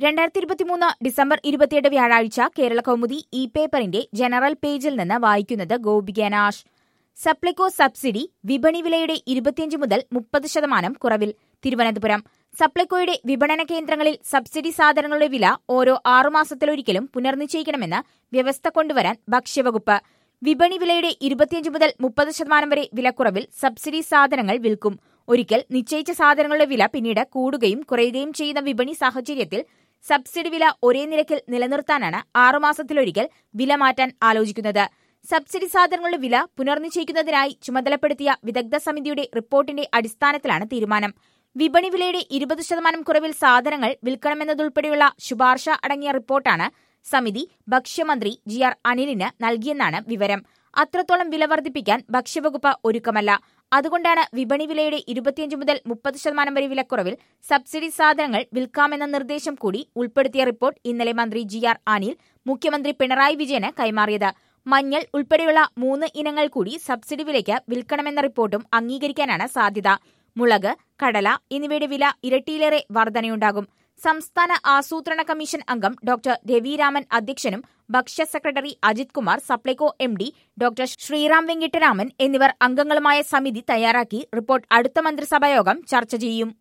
2023 December 28 വ്യാഴാഴ്ച Kerala Kaumudi e പേപ്പറിന്റെ general പേജിൽ നിന്ന് വായിക്കുന്നത് ഗോപികനാശ്. സപ്ലൈകോ സബ്സിഡി വിപണി വിലയുടെ 25 മുതൽ 30% കുറവിൽ. തിരുവനന്തപുരം. സപ്ലൈകോയുടെ വിപണന കേന്ദ്രങ്ങളിൽ സബ്സിഡി സാധനങ്ങളുടെ വില ഓരോ 6 മാസത്തിലൊരിക്കലും പുനർനിശ്ചയിക്കണമെന്ന് വ്യവസ്ഥ കൊണ്ടുവരാൻ ഭക്ഷ്യവകുപ്പ്. വിപണി വിലയുടെ 25 മുതൽ 30% വരെ വിലക്കുറവിൽ സബ്സിഡി സാധനങ്ങൾ വിൽക്കും. ഒരിക്കൽ നിശ്ചയിച്ച സാധനങ്ങളുടെ വില പിന്നീട് കൂടുകയും കുറയുകയും ചെയ്യുന്ന വിപണി സാഹചര്യത്തിൽ സബ്സിഡി വില ഒരേ നിരക്കിൽ നിലനിർത്താനാണ് 6 മാസത്തിലൊരിക്കൽ വില മാറ്റാൻ ആലോചിക്കുന്നത്. സബ്സിഡി സാധനങ്ങളുടെ വില പുനർനിശ്ചയിക്കുന്നതിനായി ചുമതലപ്പെടുത്തിയ വിദഗ്ധ സമിതിയുടെ റിപ്പോർട്ടിന്റെ അടിസ്ഥാനത്തിലാണ് തീരുമാനം. വിപണി വിലയുടെ 20% കുറവിൽ സാധനങ്ങൾ വിൽക്കണമെന്നതുൾപ്പെടെയുള്ള ശുപാർശ അടങ്ങിയ റിപ്പോർട്ടാണ് സമിതി ഭക്ഷ്യമന്ത്രി GR അനിലിന് നൽകിയെന്നാണ് വിവരം. അത്രത്തോളം വില വർദ്ധിപ്പിക്കാൻ ഭക്ഷ്യവകുപ്പ് ഒരുക്കമല്ല. അതുകൊണ്ടാണ് വിപണി വിലയുടെ 25 മുതൽ 30% വരെ വിലക്കുറവിൽ സബ്സിഡി സാധനങ്ങൾ വിൽക്കാമെന്ന നിർദ്ദേശം കൂടി ഉൾപ്പെടുത്തിയ റിപ്പോർട്ട് ഇന്നലെ മന്ത്രി GR അനിൽ മുഖ്യമന്ത്രി പിണറായി വിജയന് കൈമാറിയത്. മഞ്ഞൾ ഉൾപ്പെടെയുള്ള 3 ഇനങ്ങൾ കൂടി സബ്സിഡി വിലയ്ക്ക് വിൽക്കണമെന്ന റിപ്പോർട്ടും അംഗീകരിക്കാനാണ് സാധ്യത. മുളക്, കടല എന്നിവയുടെ വില ഇരട്ടിയിലേറെ വർധനയുണ്ടാകും. സംസ്ഥാന ആസൂത്രണ കമ്മീഷൻ അംഗം ഡോക്ടർ രവിരാമൻ അധ്യക്ഷനും ഭക്ഷ്യ secretary Ajith Kumar, Supplyco MD doctor Sriram Venkitaraman എന്നിവർ അംഗങ്ങളുമായ സമിതി തയ്യാറാക്കി റിപ്പോർട്ട് അടുത്ത മന്ത്രിസഭായോഗം ചർച്ച ചെയ്യും.